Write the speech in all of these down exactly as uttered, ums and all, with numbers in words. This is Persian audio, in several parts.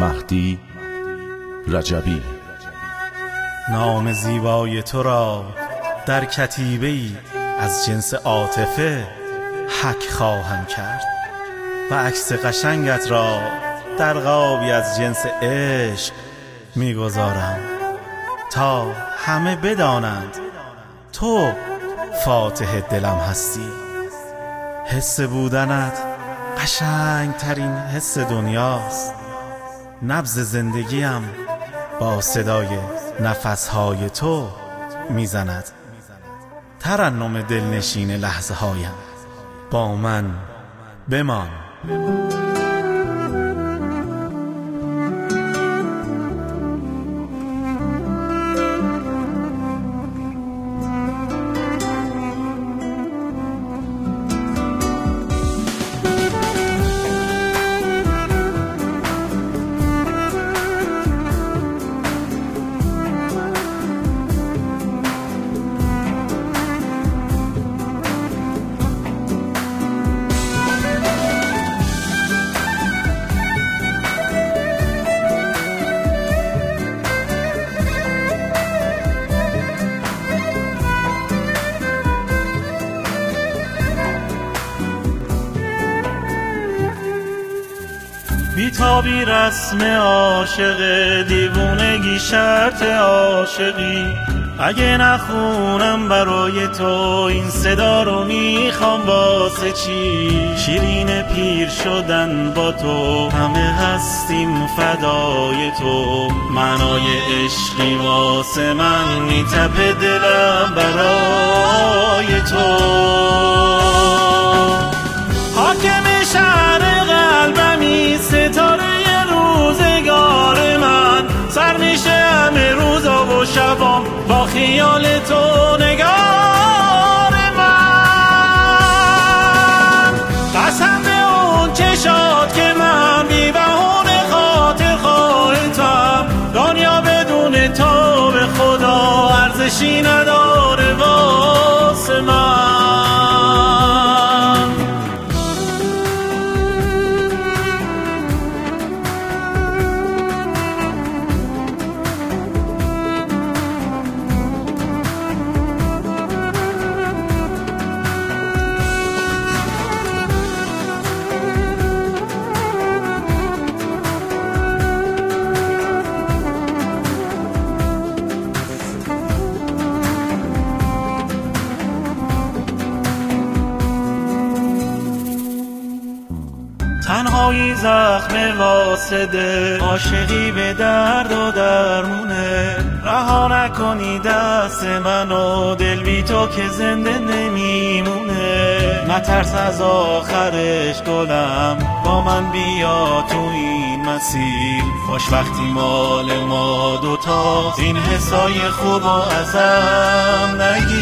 مهدی رجبی. نام زیبای تو را در کتیبه‌ای از جنس عاطفه حک خواهم کرد و عکس قشنگت را در قابی از جنس عشق میگذارم تا همه بدانند تو فاتح دلم هستی. حس بودنت قشنگ ترین حس دنیاست. نبض زندگیم با صدای نفسهای تو میزند. ترنم دلنشین لحظه هایم با من بمان. بیتابی رسم عاشق، دیوونگی شرط عاشقی. اگه نخونم برای تو این صدا رو میخوام واسه چی؟ شیرین پیر شدن با تو، همه هستیم فدای تو. معنای عشقی واسه من میتپه دلم برای تو. حاکم شهر قلبمی، ستاره روزگار من. سر میشه همه روزا و شبام با خیال تو نگار من. قسم به اون چشات که من بی بهونه خاطر خواهتم. دنیا بدون تو به خدا ارزشی نداره واسه من. تنهایی زخم واسده، عاشقی به درد و درمونه. رها نکنی دست منو، دل بی تو که زنده نمیمونه. نترس از آخرش گلم، با من بیا تو این مسیر. خوشبختی مال ما دوتا، این حسای خوب و ازم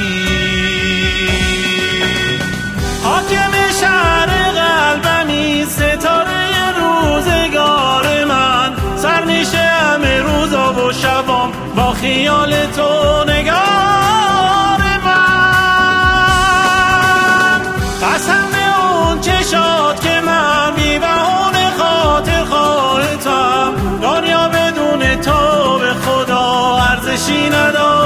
نگیر. حاکم شهر قلبمی، ستاره روزگار من. سر میشه همه روزا و شبام با خیال تو نگار من. قسم به اون چشات که من بی بهونه خاطر خواهتم. دنیا بدون تو به خدا ارزشی نداره